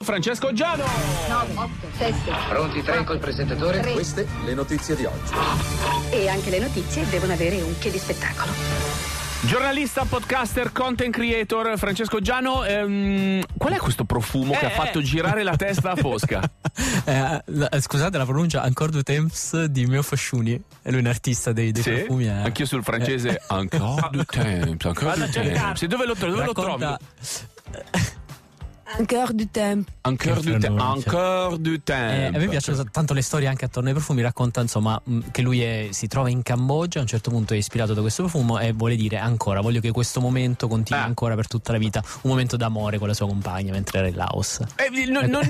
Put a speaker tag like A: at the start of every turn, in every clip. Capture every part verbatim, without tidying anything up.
A: Francesco Giano.
B: nove, otto, sette.
C: Pronti tre col presentatore?
B: tre.
D: Queste le notizie di oggi.
B: E anche le notizie devono avere un che di spettacolo.
A: Giornalista, podcaster, content creator Francesco Giano, ehm, qual è questo profumo
E: Eh,
A: che ha fatto
E: eh.
A: girare la testa a Fosca?
E: Eh, la- scusate la pronuncia, Encore du Temps di Mio Fasciuni. È lui un artista dei, dei
A: Sì?
E: profumi. È...
A: Anch'io sul francese Encore du Temps, Encore
E: Vado
A: du
E: a cercare.
A: Temps. Dove lo, dove lo trovi?
E: Racconta...
B: Encore du temps.
A: Encore
E: Che
A: du Temps,
E: pronuncia.
A: Encore du
E: Eh,
A: Temps.
E: a me piacciono tanto le storie anche attorno ai profumi. Racconta insomma mh, che lui è- si trova in Cambogia, a un certo punto è ispirato da questo profumo e vuole dire ancora, voglio che questo momento continui
A: Ah.
E: ancora per tutta la vita, un momento d'amore con la sua compagna mentre era in Laos.
A: Eh, no- no-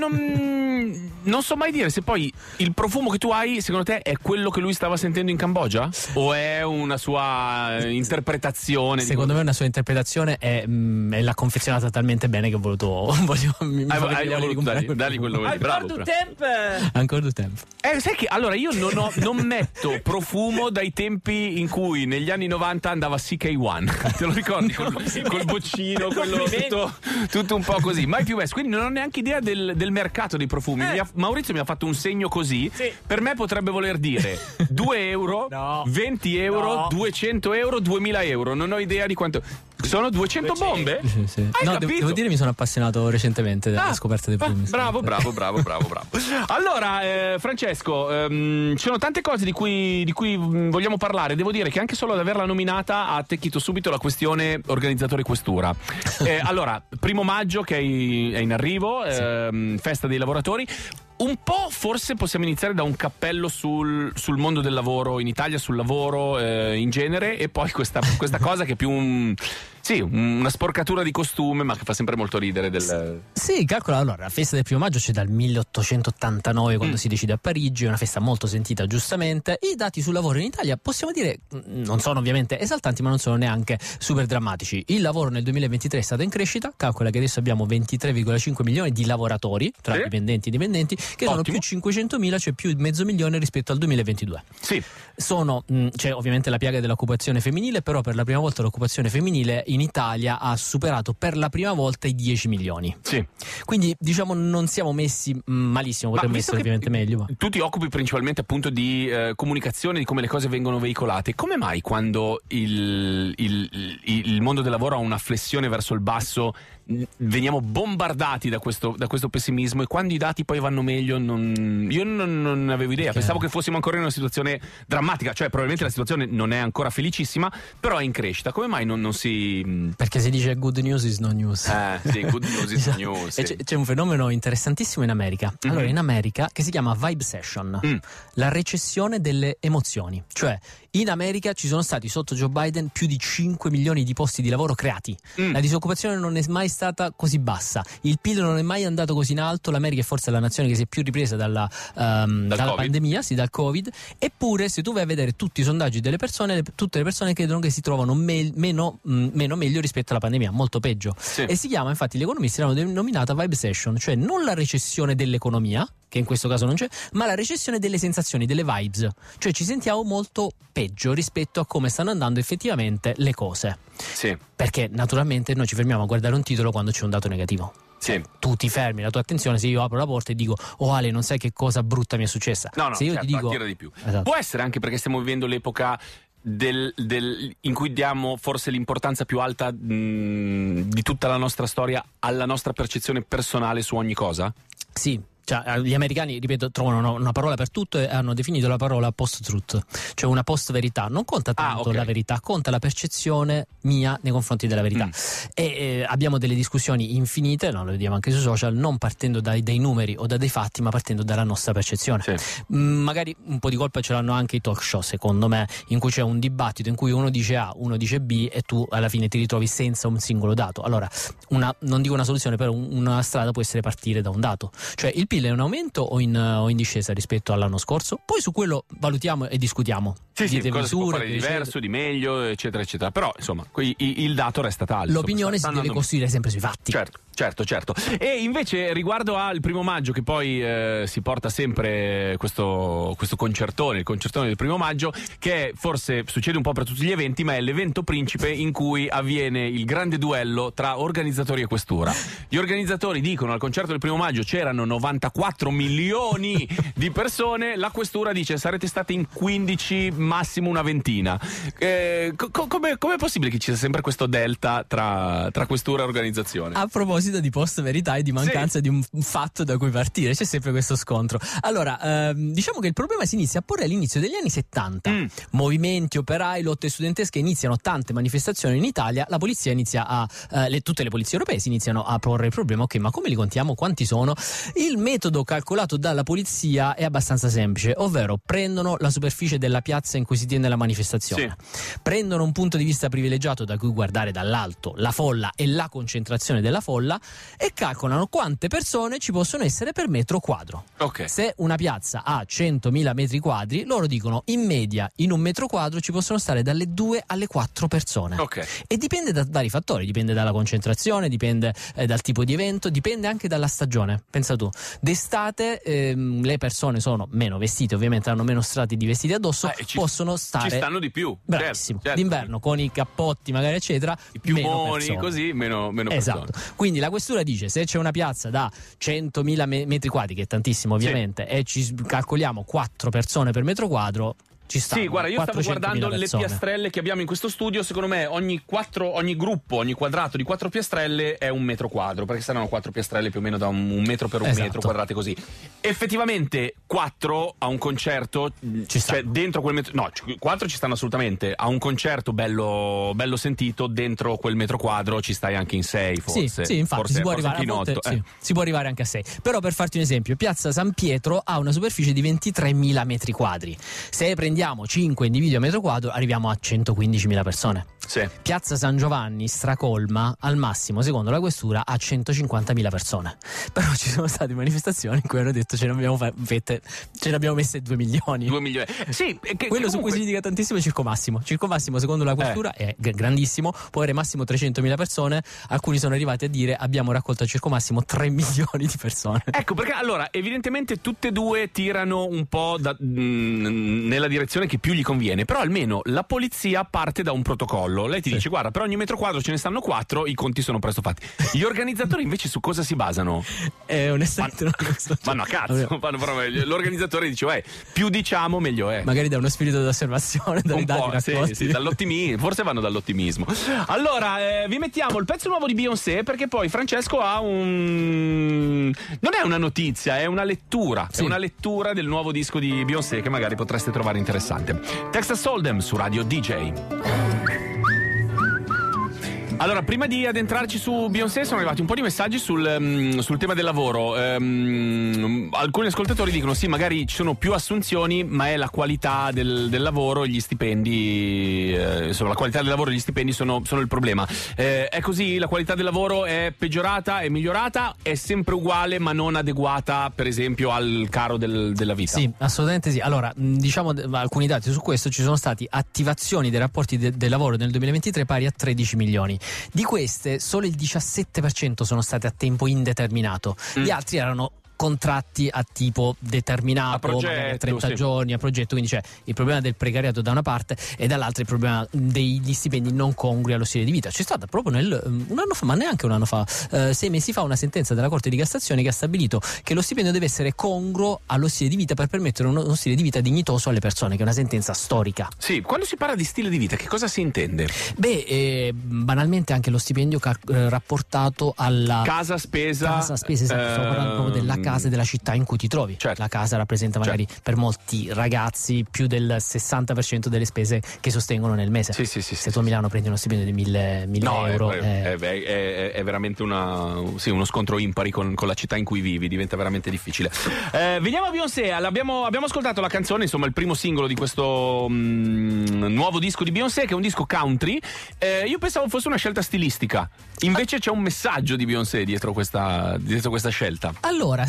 A: non, non so mai dire se poi il profumo che tu hai, secondo te, è quello che lui stava sentendo in Cambogia? O è una sua eh, interpretazione?
E: Secondo me una sua interpretazione è, mh, e l'ha confezionata talmente bene che ho voluto voglio, mi, mi
A: Ah,
E: fa
A: hai-
E: venire
A: hai
E: voglia
A: voluto
E: di comprare
A: dargli-
E: quel
A: dargli quello
E: profumo.
A: che- bravo, bravo.
E: Ancora du tempo.
A: Eh, sai che allora io non, ho, non metto profumo dai tempi in cui negli anni novanta andava C K uno. Te lo ricordi? Col, col boccino, quello tutto, tutto un po' così. Mai più messo. Quindi non ho neanche idea del, del mercato dei profumi. Mi ha- Maurizio mi ha fatto un segno così.
E: Sì.
A: Per me potrebbe voler dire due euro,
E: No.
A: venti euro,
E: No.
A: duecento euro, duemila euro. Non ho idea di quanto. Sono duecento bombe?
E: Sì, sì.
A: Hai
E: No,
A: capito?
E: devo, devo dire mi sono appassionato recentemente della
A: Ah,
E: scoperta dei profumi.
A: ah, bravo, bravo, bravo, bravo, bravo. Allora, eh, Francesco, ehm, ci sono tante cose di cui, di cui mh, vogliamo parlare. Devo dire che anche solo ad averla nominata ha attecchito subito la questione organizzatore questura. Eh, allora, primo maggio che è in, è in arrivo, ehm, festa dei lavoratori. Un po' forse possiamo iniziare da un cappello sul, sul mondo del lavoro in Italia, sul lavoro eh, in genere, e poi questa, questa cosa che è più un, sì, una sporcatura di costume, ma che fa sempre molto ridere. Del...
E: Sì, calcola, allora, la festa del primo maggio c'è dal milleottocentottantanove quando
A: Mm.
E: si decide a Parigi, è una festa molto sentita giustamente. I dati sul lavoro in Italia possiamo dire mh, non sono ovviamente esaltanti, ma non sono neanche super drammatici. Il lavoro nel duemilaventitré è stato in crescita, calcola che adesso abbiamo ventitré virgola cinque milioni di lavoratori, tra
A: Sì.
E: dipendenti e dipendenti, che sono
A: Ottimo.
E: più cinquecentomila, cioè più mezzo milione rispetto al duemilaventidue.
A: Sì.
E: Sono, mh, c'è ovviamente la piaga dell'occupazione femminile, però per la prima volta l'occupazione femminile in Italia ha superato per la prima volta i dieci milioni.
A: Sì.
E: Quindi diciamo non siamo messi mh, malissimo, potremmo
A: visto
E: essere
A: che
E: ovviamente meglio. Ma...
A: Tu ti occupi principalmente appunto di eh, comunicazione, di come le cose vengono veicolate. Come mai quando il, il- il- il mondo del lavoro ha una flessione verso il basso mh, veniamo bombardati da questo, da questo pessimismo, e quando i dati poi vanno meglio non, io non, non avevo idea.
E: Perché-
A: Pensavo che fossimo ancora in una situazione drammatica, cioè probabilmente la situazione non è ancora felicissima, però è in crescita. Come mai non, non si... mh,
E: Perché si dice good news is no news.
A: Eh, sì, good news is news,
E: E
A: sì.
E: c'è, c'è un fenomeno interessantissimo in America. Allora, in America che si chiama vibe session,
A: Mm.
E: la recessione delle emozioni. Cioè, in America ci sono stati sotto Joe Biden più di cinque milioni di posti di lavoro creati.
A: Mm.
E: La disoccupazione non è mai stata così bassa. Il P I L non è mai andato così in alto. L'America è forse la nazione che si è più ripresa dalla, ehm, dalla
A: Covid.
E: pandemia, sì, dal Covid. Eppure, se tu vai a vedere tutti i sondaggi delle persone, le- tutte le persone credono che si trovano me- meno, mh, meno meglio rispetto alla pandemia, molto peggio.
A: Sì.
E: E si chiama, infatti, gli economisti l'hanno denominata vibe session, cioè non la recessione dell'economia, che in questo caso non c'è, ma la recessione delle sensazioni, delle vibes. Cioè ci sentiamo molto peggio rispetto a come stanno andando effettivamente le cose.
A: Sì,
E: Perché naturalmente noi ci fermiamo a guardare un titolo quando c'è un dato negativo.
A: sì.
E: Tu ti fermi la tua attenzione se io apro la porta e dico oh Ale, non sai che cosa brutta mi è successa.
A: No, no,
E: se io
A: certo,
E: ti dico
A: attira di più.
E: Esatto.
A: Può essere anche perché stiamo vivendo l'epoca del, del- in cui diamo forse l'importanza più alta mh, di tutta la nostra storia alla nostra percezione personale su ogni cosa?
E: Sì, cioè, gli americani, ripeto, trovano una, una parola per tutto e hanno definito la parola post-truth, cioè una post-verità. Non conta tanto
A: Ah, ok.
E: la verità, conta la percezione mia nei confronti della verità.
A: Mm.
E: E eh, abbiamo delle discussioni infinite, no, lo vediamo anche sui social, non partendo dai, dai numeri o da dei fatti, ma partendo dalla nostra percezione.
A: Sì.
E: Mm, magari un po' di colpa ce l'hanno anche i talk show, secondo me, in cui c'è un dibattito in cui uno dice A, uno dice B e tu alla fine ti ritrovi senza un singolo dato. Allora, una, non dico una soluzione, però un- una strada può essere partire da un dato. Cioè il P I L P I L è in aumento o in, o in discesa rispetto all'anno scorso? Poi su quello valutiamo e discutiamo.
A: Sì, sì,
E: Dite
A: cosa si può
E: misure,
A: fare di
E: eccetera.
A: diverso, di meglio, eccetera, eccetera. Però, insomma, qui- i- il dato resta tale.
E: L'opinione
A: insomma, sta-
E: si
A: sta
E: deve
A: andando-
E: costruire sempre sui fatti.
A: Certo, certo, certo. E invece riguardo al primo maggio, che poi eh, si porta sempre questo, questo concertone, il concertone del primo maggio, che forse succede un po' per tutti gli eventi, ma è l'evento principe in cui avviene il grande duello tra organizzatori e questura. Gli organizzatori dicono al concerto del primo maggio c'erano novantaquattro milioni di persone, la questura dice sarete state in quindici, massimo una ventina. Eh, co- co- come è possibile che ci sia sempre questo delta tra, tra questura e organizzazione?
E: A proposito di post verità e di mancanza
A: Sì.
E: di un fatto da cui partire, c'è sempre questo scontro. Allora, ehm, diciamo che il problema si inizia a porre all'inizio degli anni settanta.
A: Mm.
E: Movimenti, operai, lotte studentesche, iniziano tante manifestazioni in Italia, la polizia inizia a, eh, le, tutte le polizie europee si iniziano a porre il problema, ok, ma come li contiamo? Quanti sono? Il metodo calcolato dalla polizia è abbastanza semplice, ovvero prendono la superficie della piazza in cui si tiene la manifestazione,
A: Sì.
E: prendono un punto di vista privilegiato da cui guardare dall'alto la folla e la concentrazione della folla e calcolano quante persone ci possono essere per metro quadro.
A: Ok.
E: Se una piazza ha centomila metri quadri, loro dicono in media in un metro quadro ci possono stare dalle due alle quattro persone.
A: Ok.
E: E dipende da vari fattori, dipende dalla concentrazione, dipende eh, dal tipo di evento, dipende anche dalla stagione. Pensa tu, d'estate ehm, le persone sono meno vestite, ovviamente hanno meno strati di vestiti addosso,
A: Eh, ci-
E: possono stare
A: Ci stanno di più.
E: bravissimo.
A: certo, certo.
E: D'inverno con i cappotti magari eccetera,
A: I
E: meno
A: piumoni,
E: persone.
A: così, meno, meno
E: Esatto,
A: persone.
E: quindi la questura dice se c'è una piazza da centomila me- metri quadri, che è tantissimo ovviamente, e ci calcoliamo quattro persone per metro quadro, ci stanno
A: Sì, guarda, io stavo
E: quattrocentomila
A: guardando le
E: persone.
A: piastrelle che abbiamo in questo studio. Secondo me ogni quattro, ogni gruppo, ogni quadrato di quattro piastrelle è un metro quadro, perché saranno quattro piastrelle più o meno da un, un metro per un
E: Esatto.
A: metro, quadrate così. Effettivamente quattro a un concerto,
E: Ci sta.
A: cioè dentro quel metro, no, c- quattro ci stanno assolutamente. A un concerto bello, bello sentito, dentro quel metro quadro ci stai anche in sei, forse.
E: Sì, sì, infatti
A: forse,
E: si, può
A: forse
E: arrivare,
A: anche
E: a
A: in
E: volte,
A: otto.
E: sì,
A: eh.
E: si può arrivare anche a sei. Però per farti un esempio, Piazza San Pietro ha una superficie di ventitremila metri quadri. Se prendiamo cinque individui a metro quadro arriviamo a centoquindicimila persone.
A: Sì.
E: Piazza San Giovanni stracolma al massimo, secondo la questura, a centocinquantamila persone. Però ci sono state manifestazioni in cui hanno detto ce ne abbiamo, fa- fette, ce ne abbiamo messe due milioni.
A: Due milioni. Sì, e che,
E: Quello
A: che
E: su cui
A: comunque-
E: si litiga tantissimo è Circo Massimo. Circo Massimo, secondo la questura, è g- grandissimo, può avere massimo trecentomila persone. Alcuni sono arrivati a dire abbiamo raccolto a Circo Massimo tre milioni di persone.
A: Ecco perché allora evidentemente tutte e due tirano un po' da- mh, nella direzione che più gli conviene, però almeno la polizia parte da un protocollo. Lei ti
E: Sì.
A: dice guarda, per ogni metro quadro ce ne stanno quattro, i conti sono presto fatti. Gli organizzatori invece su cosa si basano?
E: Eh, onestamente non lo so.
A: Vanno a cazzo,
E: Vabbè,
A: vanno proprio- l'organizzatore dice eh, più diciamo meglio è.
E: magari da uno spirito di osservazione, dai
A: Un
E: dati
A: po', sì,
E: raccolti.
A: sì, dall'ottimismo, forse vanno dall'ottimismo. Allora, eh, vi mettiamo il pezzo nuovo di Beyoncé, perché poi Francesco ha un... non è una notizia, è una lettura.
E: Sì.
A: È una lettura del nuovo disco di Beyoncé che magari potreste trovare interessante. Texas Hold'em su Radio D J. Allora, prima di addentrarci su Beyoncé sono arrivati un po' di messaggi sul, um, sul tema del lavoro. Um, alcuni ascoltatori dicono sì, magari ci sono più assunzioni, ma è la qualità del, del lavoro e gli stipendi, eh, insomma la qualità del lavoro e gli stipendi sono, sono il problema. Eh, è così? La qualità del lavoro è peggiorata, è migliorata, è sempre uguale ma non adeguata per esempio al caro del, della vita?
E: Sì, assolutamente sì. Allora, mh, diciamo d- alcuni dati su questo: ci sono stati attivazioni dei rapporti de- del lavoro nel duemilaventitré pari a tredici milioni. Di queste solo il diciassette per cento sono state a tempo indeterminato.
A: Mm.
E: Gli altri erano contratti a tipo determinato,
A: A progetto,
E: magari a trenta
A: sì.
E: giorni a progetto, quindi c'è il problema del precariato da una parte e dall'altra il problema degli stipendi non congrui allo stile di vita. C'è stata proprio nel, un anno fa, ma neanche un anno fa, eh, sei mesi fa, una sentenza della Corte di Cassazione che ha stabilito che lo stipendio deve essere congruo allo stile di vita per permettere uno, uno stile di vita dignitoso alle persone, che è una sentenza storica.
A: Sì, quando si parla di stile di vita, che cosa si intende?
E: Beh, eh, banalmente anche lo stipendio cal- eh, rapportato alla
A: Casa, spesa.
E: casa, spese, esatto, stiamo parlando proprio della
A: ehm,
E: casa e della città in cui ti trovi.
A: Certo.
E: La casa rappresenta magari per molti ragazzi più del sessanta per cento delle spese che sostengono nel mese.
A: Sì, sì, sì,
E: Se
A: sì,
E: tu a Milano prendi uno stipendio di mille, mille
A: No, è,
E: euro,
A: è,
E: eh,
A: è- è- è veramente una, sì, uno scontro impari con, con la città in cui vivi, diventa veramente difficile. Eh, veniamo a Beyoncé, abbiamo, abbiamo ascoltato la canzone, insomma il primo singolo di questo mm, nuovo disco di Beyoncé, che è un disco country. Eh, io pensavo fosse una scelta stilistica, invece c'è un messaggio di Beyoncé dietro questa, dietro questa scelta.
E: Allora,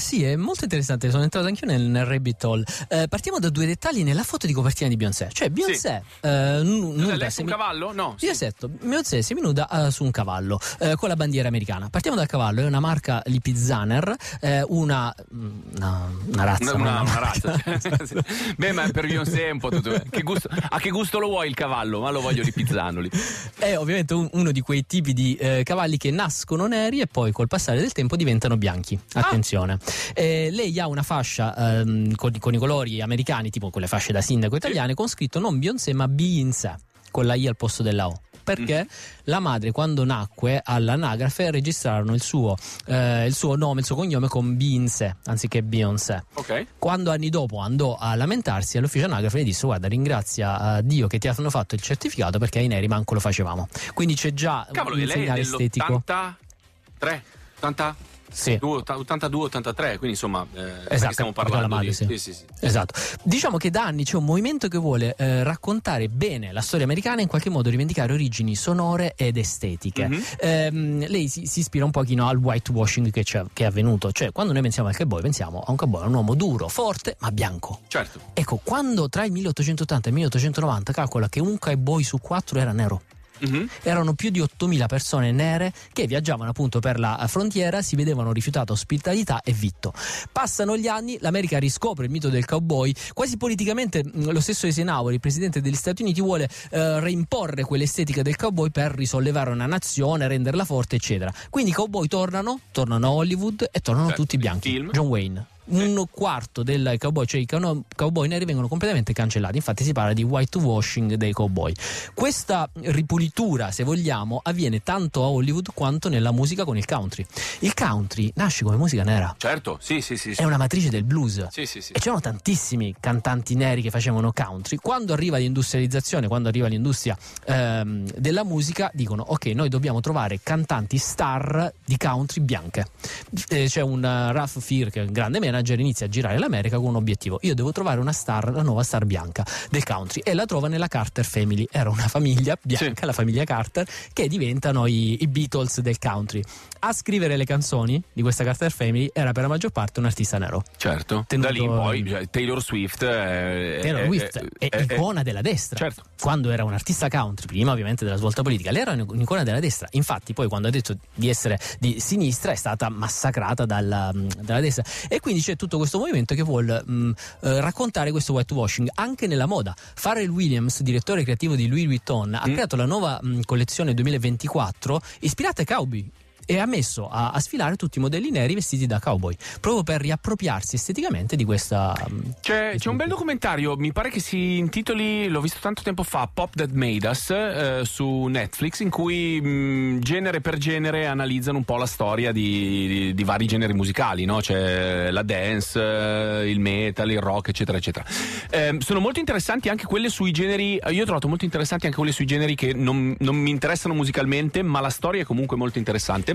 E: sì, è molto interessante, sono entrato anch'io nel, nel rabbit hole. Eh, partiamo da due dettagli nella foto di copertina di Beyoncé. Cioè Beyoncé
A: sì.
E: eh, n- nuda
A: lei su
E: semi-
A: un cavallo? No.
E: Sì, esatto. Beyoncé seminuda uh, su un cavallo uh, con la bandiera americana. Partiamo dal cavallo, è una marca Lipizzaner, eh, una, una una razza,
A: una, una,
E: una
A: una razza. Beh, ma per Beyoncé è un po' tutto. Che gusto, a che gusto lo vuoi il cavallo? Ma lo voglio lipizzanoli.
E: È ovviamente un, uno di quei tipi di eh, cavalli che nascono neri e poi col passare del tempo diventano bianchi. Attenzione. Ah. Eh, lei ha una fascia ehm, con, con i colori americani, tipo quelle fasce da sindaco italiane, sì. con scritto non Beyoncé ma Beyoncé, con la I al posto della O. Perché mm. la madre, quando nacque all'anagrafe, registrarono il suo, eh, il suo nome, il suo cognome con Beyoncé anziché Beyoncé.
A: Okay.
E: Quando anni dopo andò a lamentarsi all'ufficio anagrafe, le disse: guarda, ringrazia uh, Dio che ti hanno fatto il certificato, perché ai neri manco lo facevamo. Quindi c'è già
A: Cavolo,
E: un segnale estetico.
A: ottantatré ottanta
E: Sì.
A: ottantadue ottantatré, quindi insomma eh,
E: esatto,
A: stiamo parlando
E: la madre,
A: di...
E: sì.
A: Sì, sì, sì.
E: Esatto. Diciamo che da anni c'è un movimento che vuole eh, raccontare bene la storia americana e in qualche modo rivendicare origini sonore ed estetiche. Mm-hmm. Ehm, lei si, si ispira un pochino al whitewashing che, c'è, che è avvenuto, cioè quando noi pensiamo al cowboy pensiamo a un cowboy, a un uomo duro, forte ma bianco.
A: Certo.
E: Ecco, quando tra il milleottocentottanta e il milleottocentonovanta calcola che un cowboy su quattro era nero. Mm-hmm. Erano più di ottomila persone nere che viaggiavano appunto per la frontiera, si vedevano rifiutata ospitalità e vitto. Passano gli anni, l'America riscopre il mito del cowboy, quasi politicamente lo stesso Eisenhower, il presidente degli Stati Uniti, vuole eh, reimporre quell'estetica del cowboy per risollevare una nazione, renderla forte, eccetera. Quindi i cowboy tornano, tornano a Hollywood e tornano certo, tutti bianchi. Film. John Wayne. Un quarto dei cowboy, cioè i cowboy neri, vengono completamente cancellati. Infatti si parla di whitewashing dei cowboy. Questa ripulitura, se vogliamo, avviene tanto a Hollywood quanto nella musica con il country. Il country nasce come musica nera.
A: Certo, sì, sì, sì.
E: È una matrice del blues.
A: Sì, sì, sì.
E: E c'erano tantissimi cantanti neri che facevano country. Quando arriva l'industrializzazione, quando arriva l'industria ehm, della musica, dicono: ok, noi dobbiamo trovare cantanti star di country bianche. Eh, c'è un uh, Ralph Fear, che è un grande manager, inizia a girare l'America con un obiettivo: io devo trovare una star, la nuova star bianca del country, e la trova nella Carter Family. Era una famiglia bianca, sì. la famiglia Carter, che diventano i, i Beatles del country. A scrivere le canzoni di questa Carter Family era per la maggior parte un artista nero.
A: Certo. Tenuto... Da lì poi Taylor Swift è,
E: Taylor Swift è, è, è icona è, della destra.
A: Certo.
E: Quando era un artista country, prima ovviamente della svolta politica, lei era un'icona della destra. Infatti poi quando ha detto di essere di sinistra è stata massacrata dalla, dalla destra. E quindi c'è tutto questo movimento che vuole mh, eh, raccontare questo whitewashing anche nella moda. Pharrell Williams, direttore creativo di Louis Vuitton, ha mm. creato la nuova mh, collezione duemilaventiquattro ispirata ai cowboy, e ha messo a, a sfilare tutti i modelli neri vestiti da cowboy, proprio per riappropriarsi esteticamente di questa...
A: C'è, c'è un bel documentario, mi pare che si intitoli, l'ho visto tanto tempo fa, Pop That Made Us, eh, su Netflix, in cui mh, genere per genere analizzano un po' la storia di, di, di vari generi musicali, no? C'è la dance, eh, il metal, il rock, eccetera, eccetera. Eh, sono molto interessanti anche quelle sui generi, io ho trovato molto interessanti anche quelle sui generi che non, non mi interessano musicalmente, ma la storia è comunque molto interessante.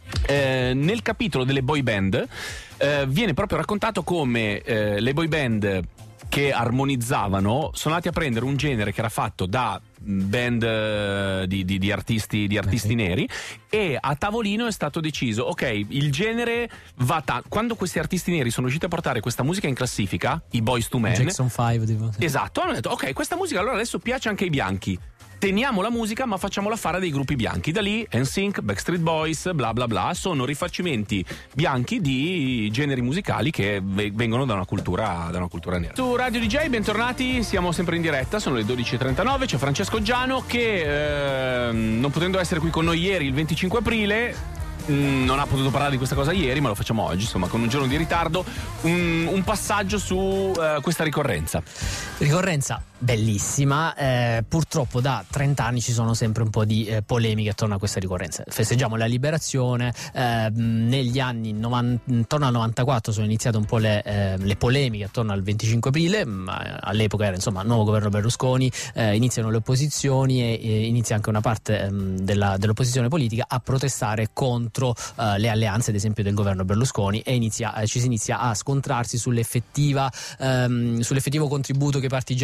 A: Eh, nel capitolo delle boy band eh, viene proprio raccontato come eh, le boy band che armonizzavano sono andati a prendere un genere che era fatto da band uh, di, di, di artisti, di artisti okay. neri, e a tavolino è stato deciso: ok, il genere va ta- quando questi artisti neri sono riusciti a portare questa musica in classifica, i Boyz two Men,
E: Jackson five tipo.
A: Esatto, hanno detto: ok, questa musica allora adesso piace anche ai bianchi, teniamo la musica ma facciamola fare a dei gruppi bianchi. Da lì N Sync, Backstreet Boys, bla bla bla, sono rifacimenti bianchi di generi musicali che v- vengono da una cultura da una cultura nera. Su Radio D J, bentornati, siamo sempre in diretta, sono le dodici e trentanove, c'è Francesco Giano che eh, non potendo essere qui con noi ieri il venticinque aprile non ha potuto parlare di questa cosa ieri, ma lo facciamo oggi, insomma, con un giorno di ritardo. Un, un passaggio su uh, questa ricorrenza.
E: Ricorrenza bellissima, eh, purtroppo da trenta anni ci sono sempre un po' di eh, polemiche attorno a questa ricorrenza. Festeggiamo la liberazione, eh, negli anni novanta, intorno al novantaquattro sono iniziate un po' le, eh, le polemiche attorno al venticinque aprile, ma all'epoca era insomma il nuovo governo Berlusconi, eh, iniziano le opposizioni e, e inizia anche una parte ehm, della, dell'opposizione politica a protestare contro eh, le alleanze, ad esempio, del governo Berlusconi, e inizia, eh, ci si inizia a scontrarsi sull'effettiva ehm, sull'effettivo contributo che i partigiani hanno dato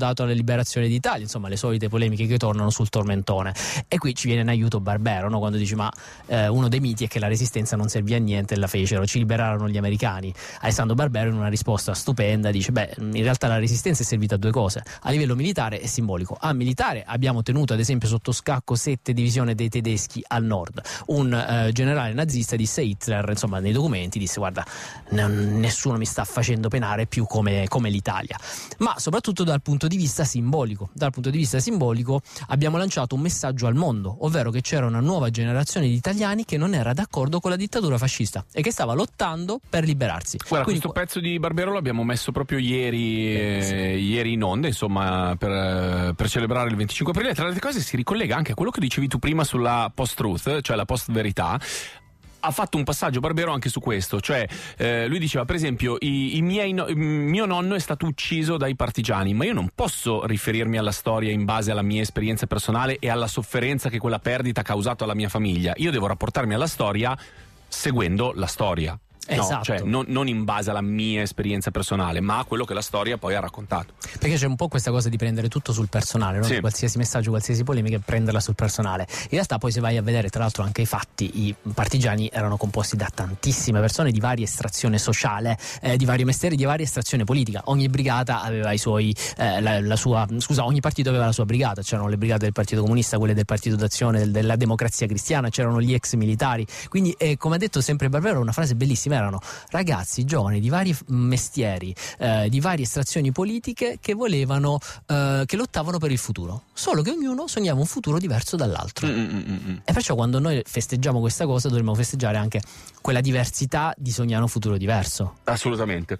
E: portato alla liberazione d'Italia, insomma le solite polemiche che tornano sul tormentone. E qui ci viene in aiuto Barbero, no? Quando dici ma eh, uno dei miti è che la resistenza non servì a niente e la fecero, ci liberarono gli americani. Alessandro Barbero in una risposta stupenda dice beh, in realtà la resistenza è servita a due cose, a livello militare e simbolico. A militare abbiamo tenuto ad esempio sotto scacco sette divisioni dei tedeschi al nord. Un eh, generale nazista disse Hitler, insomma nei documenti disse guarda n- nessuno mi sta facendo penare più come, come l'Italia. Ma soprattutto dal punto di vista simbolico dal punto di vista simbolico abbiamo lanciato un messaggio al mondo, ovvero che c'era una nuova generazione di italiani che non era d'accordo con la dittatura fascista e che stava lottando per liberarsi.
A: Guarda,
E: Quindi,
A: questo pezzo di Barbero l'abbiamo messo proprio ieri, eh, sì. eh, ieri in onda, insomma, per, per celebrare il venticinque aprile. Tra le altre cose si ricollega anche a quello che dicevi tu prima sulla post-truth, cioè la post-verità. Ha fatto un passaggio Barbero anche su questo, cioè eh, lui diceva per esempio i, i miei no, mio nonno è stato ucciso dai partigiani, ma io non posso riferirmi alla storia in base alla mia esperienza personale e alla sofferenza che quella perdita ha causato alla mia famiglia. Io devo rapportarmi alla storia seguendo la storia. No,
E: esatto.
A: Cioè non, non in base alla mia esperienza personale, ma a quello che la storia poi ha raccontato.
E: Perché c'è un po' questa cosa di prendere tutto sul personale, no?
A: Sì.
E: Qualsiasi messaggio, qualsiasi polemica e prenderla sul personale. In realtà poi se vai a vedere tra l'altro anche i fatti, i partigiani erano composti da tantissime persone di varia estrazione sociale, eh, di vari mestieri, di varia estrazione politica. Ogni brigata aveva i suoi eh, la, la sua scusa, ogni partito aveva la sua brigata, c'erano le brigate del Partito Comunista, quelle del Partito d'Azione, del, della Democrazia Cristiana, c'erano gli ex militari. Quindi eh, come ha detto sempre Barbero, una frase bellissima, erano ragazzi giovani di vari mestieri, eh, di varie estrazioni politiche che volevano, eh, che lottavano per il futuro, solo che ognuno sognava un futuro diverso dall'altro. Mm-mm-mm. E perciò quando noi festeggiamo questa cosa dovremmo festeggiare anche quella diversità di sognare un futuro diverso.
A: Assolutamente.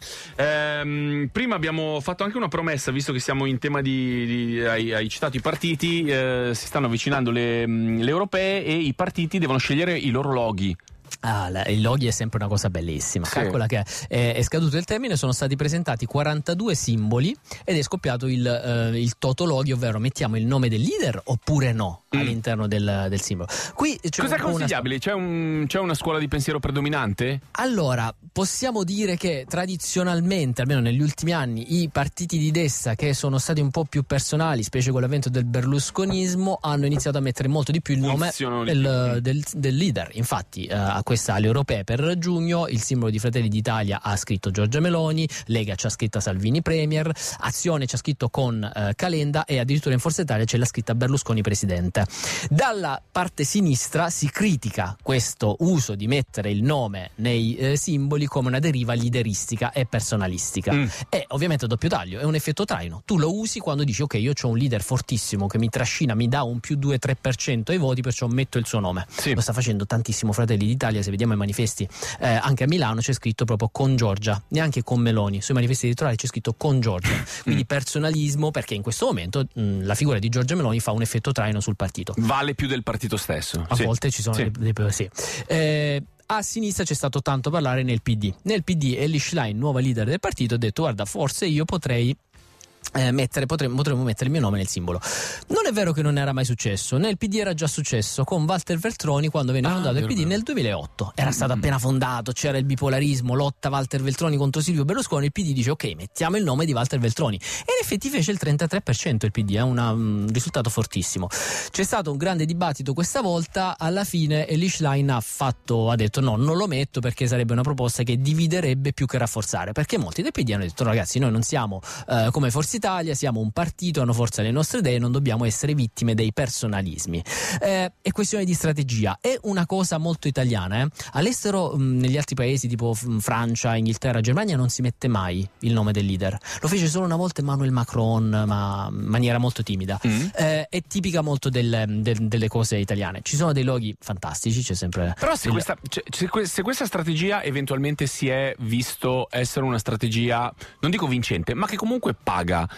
A: Ehm, prima abbiamo fatto anche una promessa, visto che siamo in tema di, di hai, hai citato i partiti, eh, si stanno avvicinando le, le europee e i partiti devono scegliere i loro loghi.
E: Ah, la, il loghi è sempre una cosa bellissima.
A: Sì.
E: Calcola che è, è scaduto il termine, sono stati presentati quarantadue simboli ed è scoppiato il, uh, il totologhi, ovvero mettiamo il nome del leader oppure no mm. all'interno del, del simbolo. Qui c'è
A: Cos'è
E: un
A: consigliabile?
E: Una...
A: C'è, un, c'è una scuola di pensiero predominante?
E: Allora, possiamo dire che tradizionalmente, almeno negli ultimi anni, i partiti di destra che sono stati un po' più personali, specie con l'avvento del berlusconismo, hanno iniziato a mettere molto di più il nome del, del, del leader. Infatti uh, a questa alle europee per giugno il simbolo di Fratelli d'Italia ha scritto Giorgia Meloni, Lega c'ha scritta Salvini Premier, Azione c'ha scritto con uh, Calenda e addirittura in Forza Italia c'è la scritta Berlusconi Presidente. Dalla parte sinistra si critica questo uso di mettere il nome nei eh, simboli come una deriva leaderistica e personalistica. Mm. E ovviamente a doppio taglio, è un effetto traino. Tu lo usi quando dici ok, io ho un leader fortissimo che mi trascina, mi dà un più due tre per cento ai voti, perciò metto il suo nome. Sì. Lo sta facendo tantissimo Fratelli d'Italia, se vediamo i manifesti eh, anche a Milano c'è scritto proprio con Giorgia, neanche con Meloni, sui manifesti elettorali c'è scritto con Giorgia. Quindi personalismo, perché in questo momento mh, la figura di Giorgia Meloni fa un effetto traino sul partito,
A: vale più del partito stesso.
E: A
A: sì.
E: volte ci sono
A: sì.
E: dei, dei, sì. Eh, a sinistra c'è stato tanto parlare nel P D. Nel P D Elly Schlein, nuova leader del partito, ha detto guarda, forse io potrei Eh, mettere, potremmo, potremmo mettere il mio nome nel simbolo. Non è vero che non era mai successo, nel P D era già successo con Walter Veltroni quando venne ah, fondato il P D nel duemilaotto, era stato appena fondato, c'era il bipolarismo, lotta Walter Veltroni contro Silvio Berlusconi, il P D dice ok, mettiamo il nome di Walter Veltroni e in effetti fece il trentatré per cento il P D, è una, un risultato fortissimo. C'è stato un grande dibattito questa volta, alla fine Elly Schlein ha fatto ha detto no, non lo metto perché sarebbe una proposta che dividerebbe più che rafforzare, perché molti del P D hanno detto ragazzi, noi non siamo eh, come Forza Italia, siamo un partito, hanno forza le nostre idee, non dobbiamo essere vittime dei personalismi. Eh, è questione di strategia, è una cosa molto italiana. Eh. All'estero, mh, negli altri paesi tipo mh, Francia, Inghilterra, Germania, non si mette mai il nome del leader. Lo fece solo una volta Emmanuel Macron, ma in maniera molto timida. Mm. Eh, è tipica molto del, del, delle cose italiane. Ci sono dei loghi fantastici, c'è sempre. Però se,
A: il...
E: questa,
A: cioè, se questa strategia eventualmente si è visto essere una strategia, non dico vincente, ma che comunque paga.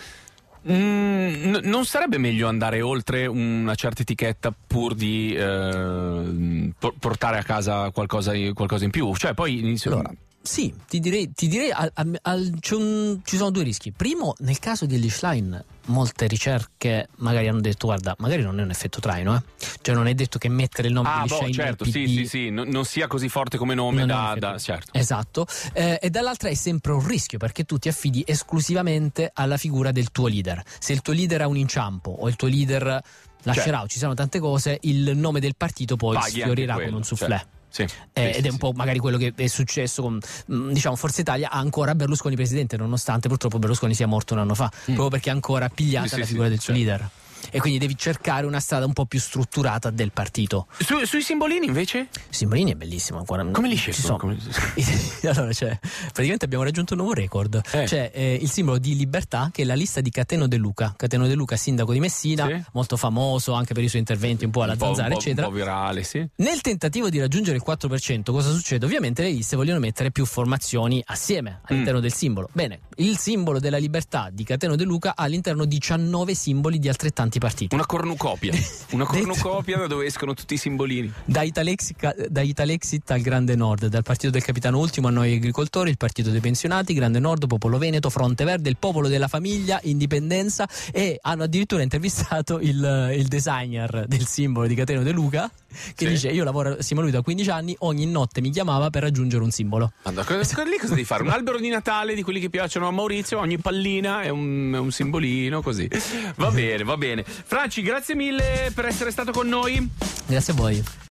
A: Mm, n- non sarebbe meglio andare oltre una certa etichetta pur di eh, por- portare a casa qualcosa, qualcosa in più? Cioè poi inizio...
E: Allora, Sì, ti direi, ti direi al, al, al, c'è un, ci sono due rischi. Primo, nel caso di Elish Line, molte ricerche magari hanno detto guarda, magari non è un effetto traino, eh? Cioè non è detto che mettere il nome
A: ah,
E: di Elish
A: boh,
E: Line
A: certo,
E: nel P D
A: sì, sì, sì, non, non sia così forte come nome da, da certo.
E: Esatto, eh, e dall'altra è sempre un rischio perché tu ti affidi esclusivamente alla figura del tuo leader. Se il tuo leader ha un inciampo o il tuo leader lascerà
A: certo.
E: o ci saranno tante cose, il nome del partito poi
A: Paghi
E: sfiorirà
A: quello,
E: come un soufflé.
A: Certo. Sì,
E: eh,
A: sì,
E: ed
A: sì,
E: è un po' magari quello che è successo con, diciamo, Forza Italia ha ancora Berlusconi presidente, nonostante purtroppo Berlusconi sia morto un anno fa, mm. proprio perché è ancora pigliata
A: sì,
E: la
A: sì,
E: figura
A: sì,
E: del suo
A: certo.
E: leader. E quindi devi cercare una strada un po' più strutturata del partito.
A: Su, sui simbolini invece?
E: Simbolini è bellissimo ancora.
A: Come li scelgono?
E: Come... allora, cioè, praticamente abbiamo raggiunto un nuovo record.
A: Eh.
E: C'è eh, il simbolo di libertà, che è la lista di Cateno De Luca. Cateno De Luca, sindaco di Messina, sì. molto famoso anche per i suoi interventi un po' alla
A: un po',
E: Zanzara,
A: un po',
E: eccetera.
A: Un po' virale, sì.
E: Nel tentativo di raggiungere il quattro per cento, cosa succede? Ovviamente le liste vogliono mettere più formazioni assieme all'interno mm. del simbolo. Bene, il simbolo della libertà di Cateno De Luca ha all'interno diciannove simboli di altrettanti partiti.
A: Una cornucopia. Una cornucopia da dove escono tutti i simbolini.
E: Da Italexit, da Italexit al Grande Nord, dal partito del Capitano Ultimo a Noi Agricoltori, il partito dei pensionati, Grande Nord, Popolo Veneto, Fronte Verde, il Popolo della Famiglia, Indipendenza, e hanno addirittura intervistato il, il designer del simbolo di Cateno De Luca che sì. dice io lavoro assieme a lui da quindici anni, ogni notte mi chiamava per raggiungere un simbolo.
A: Allora, cosa, lì cosa devi fare? Un albero di Natale di quelli che piacciono a Maurizio, ogni pallina è un, è un simbolino così. Va bene, va bene. Franci, grazie mille per essere stato con noi.
E: Grazie a voi.